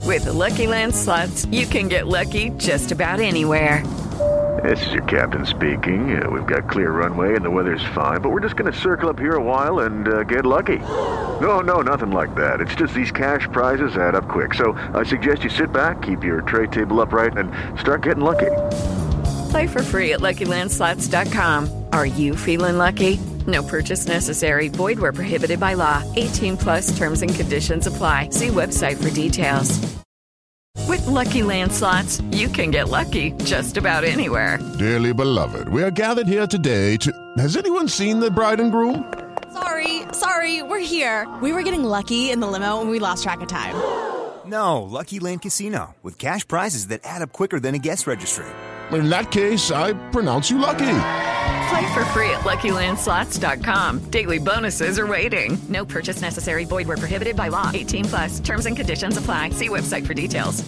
With the Lucky Land Slots, you can get lucky just about anywhere. This is your captain speaking. We've got clear runway and the weather's fine, but we're just going to circle up here a while and get lucky. No, nothing like that. It's just these cash prizes add up quick. So I suggest you sit back, keep your tray table upright, and start getting lucky. Play for free at LuckyLandSlots.com. Are you feeling lucky? No purchase necessary. Void where prohibited by law. 18 plus terms and conditions apply. See website for details. With Lucky Land Slots, you can get lucky just about anywhere. Dearly beloved, we are gathered here today to... Has anyone seen the bride and groom? Sorry, we're here. We were getting lucky in the limo and we lost track of time. No, Lucky Land Casino, with cash prizes that add up quicker than a guest registry. In that case, I pronounce you lucky. Play for free at LuckyLandSlots.com. Daily bonuses are waiting. No purchase necessary. Void where prohibited by law. 18 plus. Terms and conditions apply. See website for details.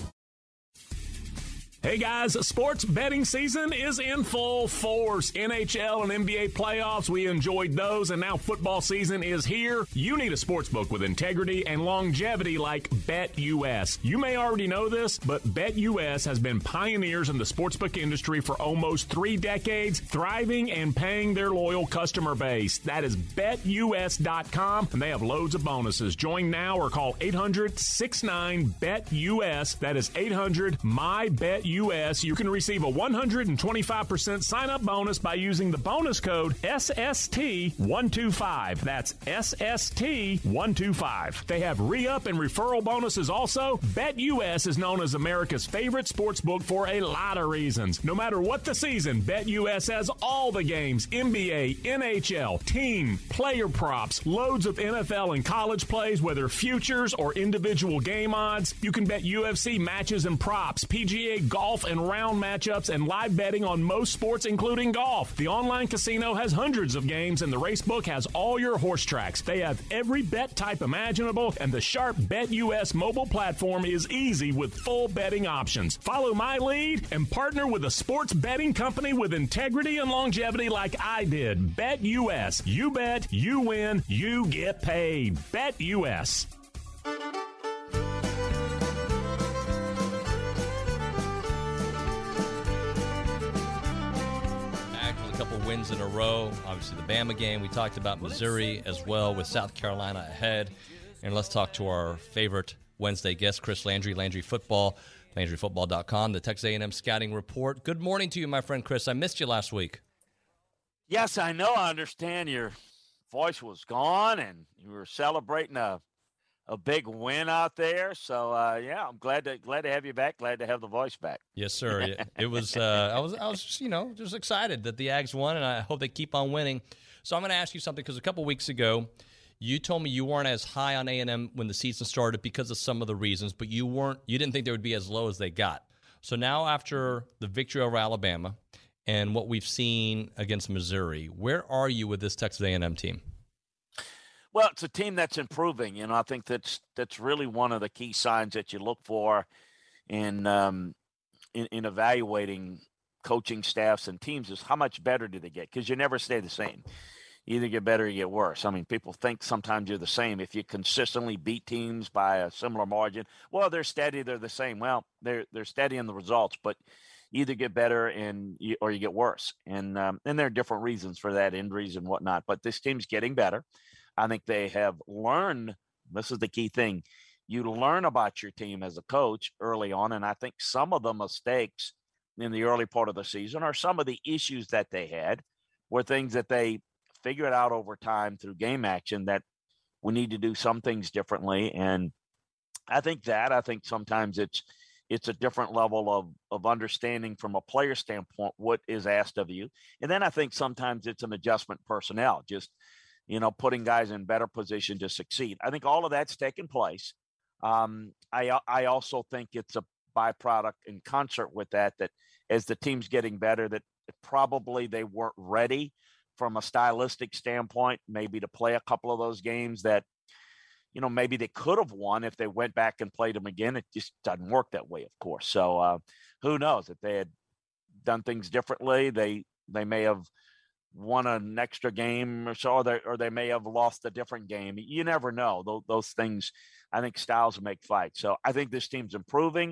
Hey guys, sports betting season is in full force. NHL and NBA playoffs, we enjoyed those, and now football season is here. You need a sportsbook with integrity and longevity like BetUS. You may already know this, but BetUS has been pioneers in the sportsbook industry for almost 3 decades, thriving and paying their loyal customer base. That is BetUS.com, and they have loads of bonuses. Join now or call 800-69-BET-US. That is 800-MY-BET-US. You can receive a 125% sign-up bonus by using the bonus code SST125. That's SST125. They have re-up and referral bonuses also. BetUS is known as America's favorite sportsbook for a lot of reasons. No matter what the season, BetUS has all the games, NBA, NHL, team, player props, loads of NFL and college plays, whether futures or individual game odds. You can bet UFC matches and props, PGA golf and round matchups, and live betting on most sports, including golf. The online casino has hundreds of games, and the racebook has all your horse tracks. They have every bet type imaginable, and the sharp BetUS mobile platform is easy with full betting options. Follow my lead and partner with a sports betting company with integrity and longevity like I did. BetUS. You bet, you win, you get paid. BetUS. Wins in a row. Obviously, the Bama game. We talked about Missouri as well, with South Carolina ahead. And let's talk to our favorite Wednesday guest, Chris Landry, Landry Football, LandryFootball.com, the Texas A&M Scouting Report. Good morning to you, my friend Chris. I missed you last week. Yes, I know. I understand your voice was gone, and you were celebrating a big win out there. So, I'm glad to have you back. Glad to have the voice back. Yes, sir. It was. I was just excited that the Ags won, and I hope they keep on winning. So I'm going to ask you something, because a couple weeks ago, you told me you weren't as high on A&M when the season started because of some of the reasons, but you didn't think they would be as low as they got. So now, after the victory over Alabama and what we've seen against Missouri, where are you with this Texas A&M team? Well, it's a team that's improving, I think that's really one of the key signs that you look for in evaluating coaching staffs and teams is how much better do they get, because you never stay the same. You either get better or you get worse. I mean, people think sometimes you're the same. If you consistently beat teams by a similar margin, well, they're steady, they're the same. Well, they're steady in the results, but you either get better or you get worse. And there are different reasons for that, injuries and whatnot. But this team's getting better. I think they have learned, this is the key thing, you learn about your team as a coach early on, and I think some of the mistakes in the early part of the season or some of the issues that they had were things that they figured out over time through game action, that we need to do some things differently. And I think sometimes it's a different level of understanding from a player standpoint what is asked of you. And then I think sometimes it's an adjustment personnel, just putting guys in better position to succeed. I think all of that's taken place. I also think it's a byproduct in concert with that as the team's getting better, that probably they weren't ready from a stylistic standpoint, maybe to play a couple of those games that, maybe they could have won if they went back and played them again. It just doesn't work that way, of course. So who knows? If they had done things differently, they may have won an extra game or so, or they may have lost a different game. You never know. Those things I think styles make fights. So I think this team's improving.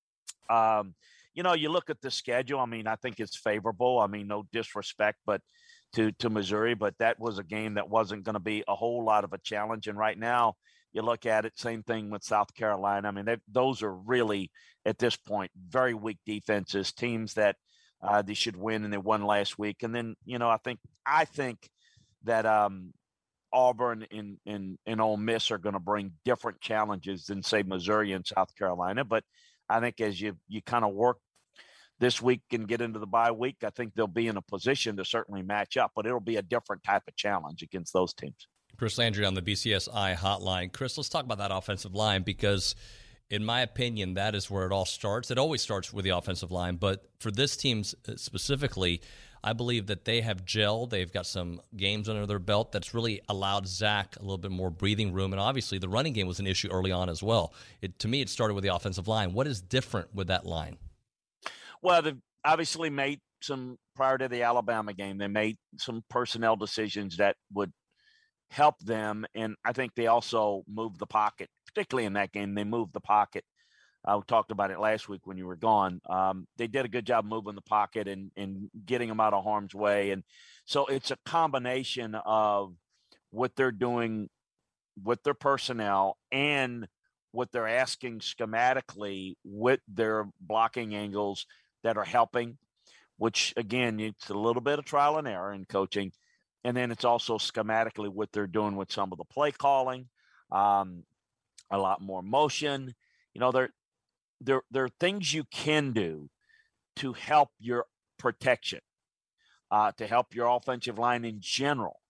You look at the schedule. I mean, I think it's favorable. I mean, no disrespect, but to Missouri, but that was a game that wasn't going to be a whole lot of a challenge. And right now, you look at it, same thing with South Carolina. I mean, those are really, at this point, very weak defenses, teams that they should win, and they won last week. And then, I think that Auburn and Ole Miss are going to bring different challenges than, say, Missouri and South Carolina. But I think as you kind of work this week and get into the bye week, I think they'll be in a position to certainly match up, but it'll be a different type of challenge against those teams. Chris Landry on the BCSI hotline. Chris, let's talk about that offensive line, because in my opinion, that is where it all starts. It always starts with the offensive line, but for this team specifically, I believe that they have gelled. They've got some games under their belt that's really allowed Zach a little bit more breathing room, and obviously the running game was an issue early on as well. To me, it started with the offensive line. What is different with that line? Well, they've obviously made prior to the Alabama game, they made some personnel decisions that would help them. And I think they also moved the pocket, particularly in that game. They moved the pocket. We talked about it last week when you were gone. They did a good job moving the pocket and getting them out of harm's way. And so it's a combination of what they're doing with their personnel and what they're asking schematically with their blocking angles that are helping, which, again, it's a little bit of trial and error in coaching. And then it's also schematically what they're doing with some of the play calling, a lot more motion. There are things you can do to help your protection, to help your offensive line in general.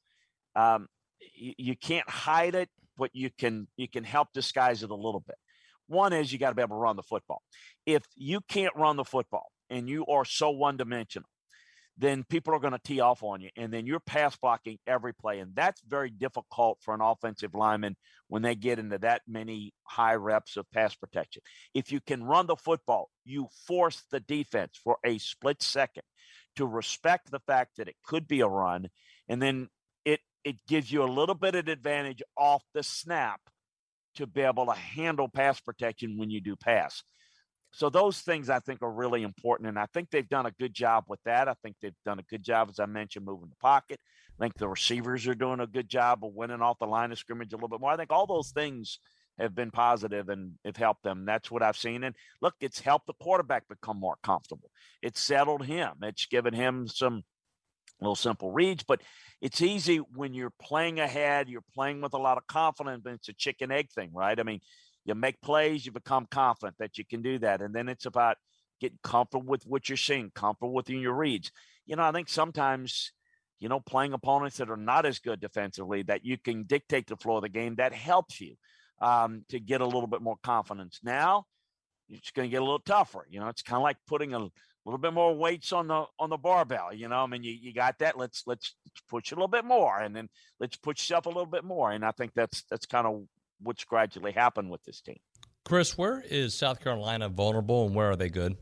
You can't hide it, but you can help disguise it a little bit. One is you got to be able to run the football. If you can't run the football and you are so one-dimensional, then people are going to tee off on you, and then you're pass blocking every play, and that's very difficult for an offensive lineman when they get into that many high reps of pass protection. If you can run the football, you force the defense for a split second to respect the fact that it could be a run, and then it gives you a little bit of advantage off the snap to be able to handle pass protection when you do pass. So those things I think are really important, and I think they've done a good job with that. I think they've done a good job, as I mentioned, moving the pocket. I think the receivers are doing a good job of winning off the line of scrimmage a little bit more. I think all those things have been positive and have helped them. That's what I've seen. And look, it's helped the quarterback become more comfortable. It's settled him. It's given him some little simple reads, but it's easy when you're playing ahead, you're playing with a lot of confidence, but it's a chicken egg thing, right? I mean, you make plays, you become confident that you can do that. And then it's about getting comfortable with what you're seeing, comfortable with your reads. I think sometimes, playing opponents that are not as good defensively, that you can dictate the flow of the game, that helps you to get a little bit more confidence. Now, it's going to get a little tougher. It's kind of like putting a little bit more weights on the barbell. I mean, you got that. Let's push a little bit more, and then let's push yourself a little bit more. And I think that's kind of what's gradually happened with this team. Chris, where is South Carolina vulnerable, and where are they good?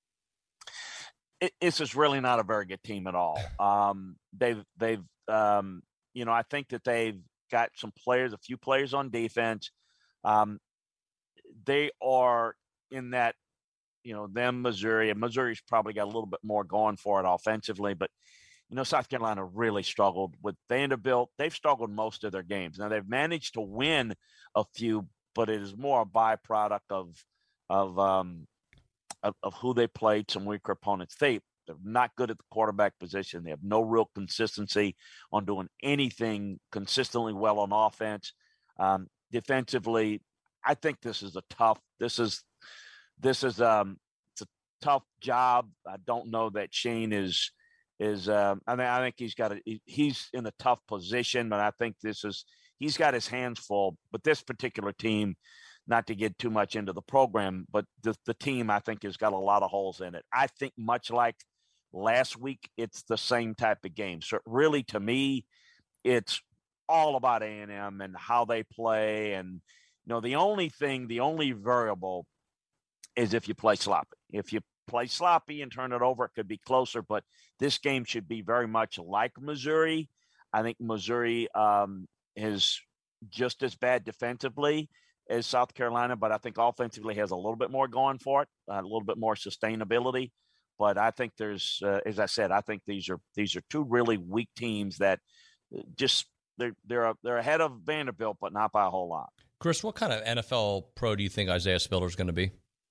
This is really not a very good team at all. They've I think that they've got a few players on defense. They are in that, them, Missouri, and Missouri's probably got a little bit more going for it offensively, but South Carolina really struggled with Vanderbilt. They've struggled most of their games. Now they've managed to win a few, but it is more a byproduct of who they played, some weaker opponents. They're not good at the quarterback position. They have no real consistency on doing anything consistently well on offense. Defensively, I think this is a tough job. I don't know that Shane is I think he's in a tough position, but I think he's got his hands full. But this particular team, not to get too much into the program, but the team, I think, has got a lot of holes in it. I think much like last week, it's the same type of game. So really, to me, it's all about A&M and how they play. And, the only variable is if you play sloppy. If you play sloppy and turn it over, it could be closer, but this game should be very much like Missouri. I think Missouri is just as bad defensively. as South Carolina, but I think offensively has a little bit more going for it, a little bit more sustainability. But I think there's, as I said, I think these are two really weak teams that just they're ahead of Vanderbilt, but not by a whole lot. Chris, what kind of NFL pro do you think Isaiah Spiller is going to be?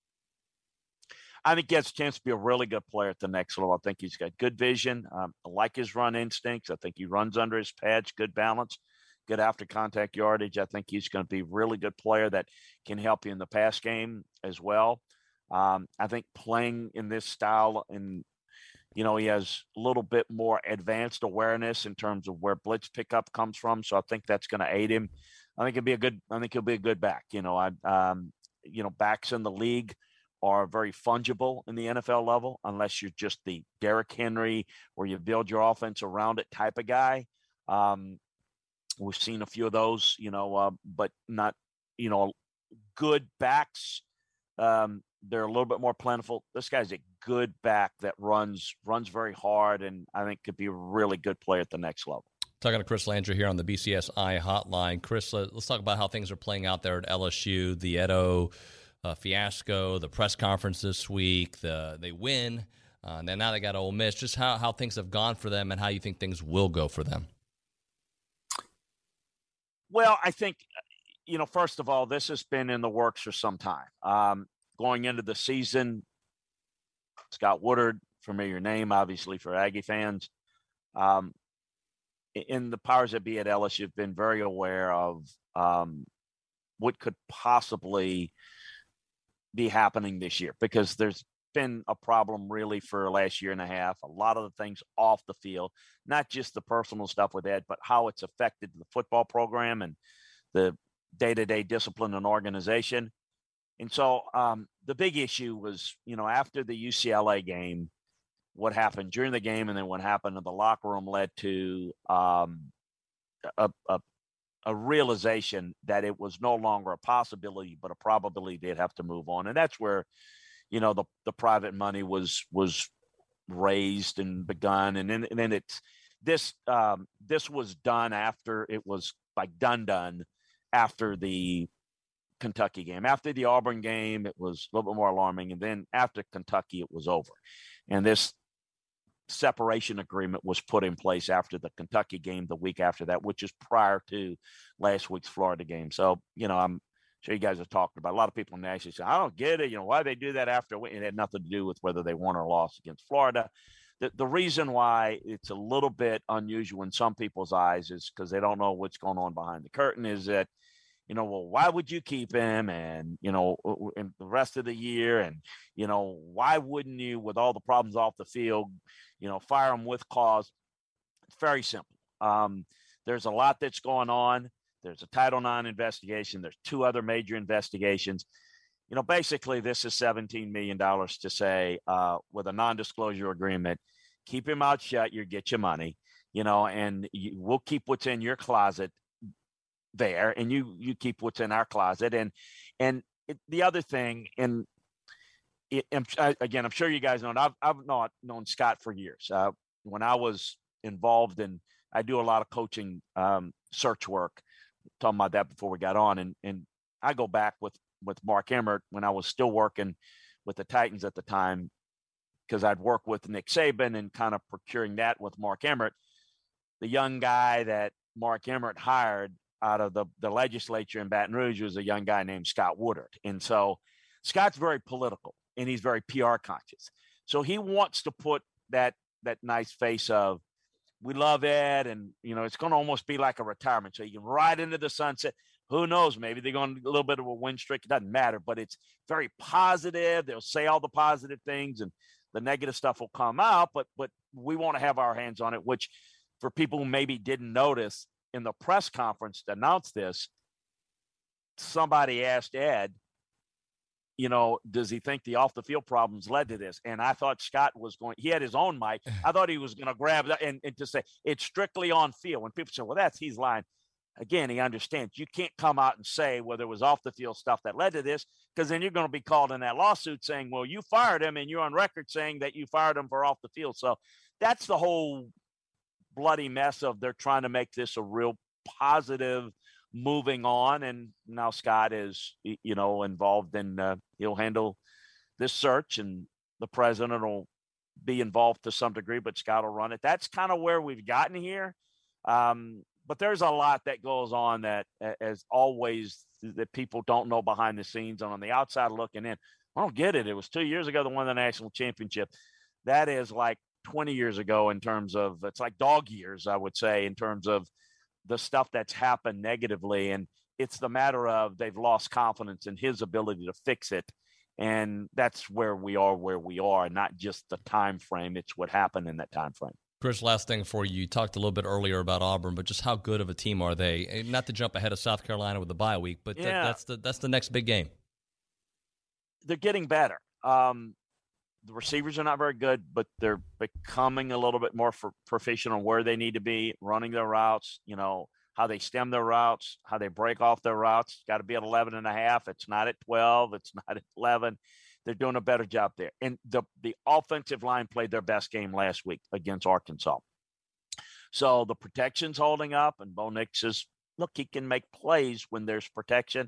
I think he has a chance to be a really good player at the next level. I think he's got good vision. I like his run instincts. I think he runs under his pads, good balance, good after contact yardage. I think he's going to be a really good player that can help you in the pass game as well. I think playing in this style, and he has a little bit more advanced awareness in terms of where blitz pickup comes from. So I think that's going to aid him. I think he'll be a good back. Backs in the league are very fungible in the NFL level, unless you're just the Derrick Henry where you build your offense around it type of guy. We've seen a few of those, but not, good backs. They're a little bit more plentiful. This guy's a good back that runs very hard, and I think could be a really good player at the next level. Talking to Chris Landry here on the BCSI hotline. Chris, let's talk about how things are playing out there at LSU, the Edo fiasco, the press conference this week, they win, and then now they got Ole Miss. Just how things have gone for them and how you think things will go for them. Well, I think, first of all, this has been in the works for some time. Going into the season, Scott Woodard, familiar name, obviously, for Aggie fans. In the powers that be at LSU have been very aware of what could possibly be happening this year, because there's been a problem really for the last year and a half. A lot of the things off the field, not just the personal stuff with Ed, but how it's affected the football program and the day-to-day discipline and organization. And so the big issue was, after the UCLA game, what happened during the game and then what happened in the locker room led to a realization that it was no longer a possibility, but a probability they'd have to move on. And that's where, the private money was raised and begun. And then it's this was done after it was done after the Kentucky game. After the Auburn game, it was a little bit more alarming. And then after Kentucky, it was over. And this separation agreement was put in place after the Kentucky game the week after that, which is prior to last week's Florida game. So, I'm sure you guys have talked about, a lot of people nationally say, I don't get it. Why they do that after it had nothing to do with whether they won or lost against Florida. The reason why it's a little bit unusual in some people's eyes is because they don't know what's going on behind the curtain, is that, well, why would you keep him and, in the rest of the year? And, why wouldn't you, with all the problems off the field, fire him with cause? It's very simple. There's a lot that's going on. There's a Title IX investigation. There's two other major investigations. Basically this is $17 million to say, with a non-disclosure agreement, keep your mouth shut, you get your money, and we'll keep what's in your closet there, and you keep what's in our closet. The other thing, I'm sure you guys know, I've not known Scott for years. When I was involved in, I do a lot of coaching search work, talking about that before we got on, and I go back with Mark Emmert when I was still working with the Titans at the time, because I'd work with Nick Saban and kind of procuring that with Mark Emmert. The young guy that Mark Emmert hired out of the legislature in Baton Rouge was a young guy named Scott Woodard. And so Scott's very political and he's very PR conscious. So he wants to put that nice face of, we love Ed, and, it's going to almost be like a retirement. So you can ride into the sunset. Who knows? Maybe they're going a little bit of a win streak. It doesn't matter, but it's very positive. They'll say all the positive things and the negative stuff will come out, but we want to have our hands on it, which for people who maybe didn't notice, in the press conference to announce this, somebody asked Ed, does he think the off the field problems led to this? And I thought Scott he had his own mic. I thought he was going to grab that and to say it's strictly on field. When people say, well, he's lying. Again, he understands you can't come out and say, well, there was off the field stuff that led to this, because then you're going to be called in that lawsuit saying, well, you fired him and you're on record saying that you fired him for off the field. So that's the whole bloody mess of they're trying to make this a real positive moving on. And now Scott is, involved in, he'll handle this search, and the president will be involved to some degree, but Scott will run it. That's kind of where we've gotten here. But there's a lot that goes on that, as always, that people don't know behind the scenes and on the outside looking in. I don't get it. It was 2 years ago they won the national championship. That is like 20 years ago in terms of, it's like dog years, I would say, in terms of the stuff that's happened negatively. And it's the matter of they've lost confidence in his ability to fix it. And that's where we are, not just the time frame. It's what happened in that time frame. Chris, last thing for you. You talked a little bit earlier about Auburn, but just how good of a team are they? Not to jump ahead of South Carolina with the bye week, but that's the next big game. They're getting better. The receivers are not very good, but they're becoming a little bit more proficient on where they need to be, running their routes, how they stem their routes, how they break off their routes. It's got to be at 11.5. It's not at 12. It's not at 11. They're doing a better job there. And the offensive line played their best game last week against Arkansas. So the protection's holding up, and Bo Nix is, look, he can make plays when there's protection.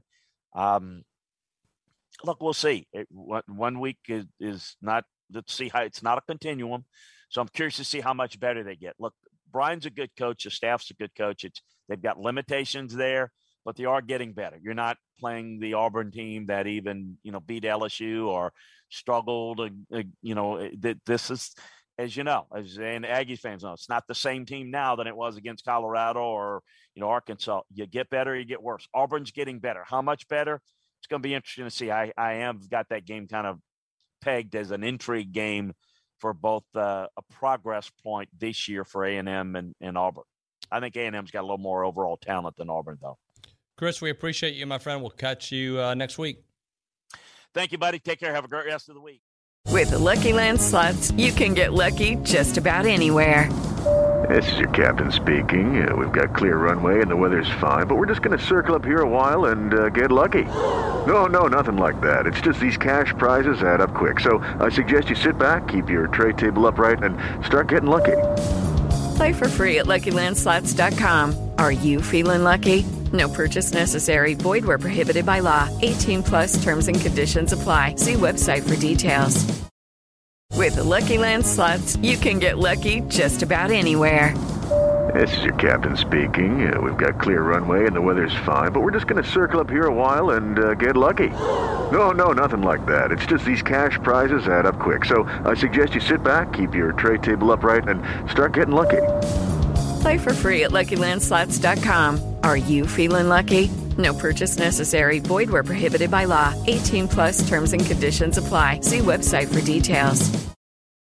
Look, we'll see. 1 week is not – let's see how – it's not a continuum. So I'm curious to see how much better they get. Look, Brian's a good coach. The staff's a good coach. They've got limitations there, but they are getting better. You're not playing the Auburn team that even, beat LSU or struggled. This is, as you know, and Aggies fans know, it's not the same team now than it was against Colorado or, Arkansas. You get better, you get worse. Auburn's getting better. How much better? It's going to be interesting to see. I have got that game kind of pegged as an intrigue game for both a progress point this year for A&M and Auburn. I think A&M's got a little more overall talent than Auburn, though. Chris, we appreciate you, my friend. We'll catch you next week. Thank you, buddy. Take care. Have a great rest of the week. With the Lucky Land Slots, you can get lucky just about anywhere. This is your captain speaking. We've got clear runway and the weather's fine, but we're just going to circle up here a while and get lucky. No, nothing like that. It's just these cash prizes add up quick. So I suggest you sit back, keep your tray table upright, and start getting lucky. Play for free at LuckyLandSlots.com. Are you feeling lucky? No purchase necessary. Void where prohibited by law. 18+ terms and conditions apply. See website for details. With the Lucky Land Slots, you can get lucky just about anywhere. This is your captain speaking. We've got clear runway and the weather's fine, but we're just going to circle up here a while and get lucky. No, nothing like that. It's just these cash prizes add up quick. So I suggest you sit back, keep your tray table upright, and start getting lucky. Play for free at LuckyLandSlots.com. Are you feeling lucky? No purchase necessary. Void where prohibited by law. 18+ terms and conditions apply. See website for details.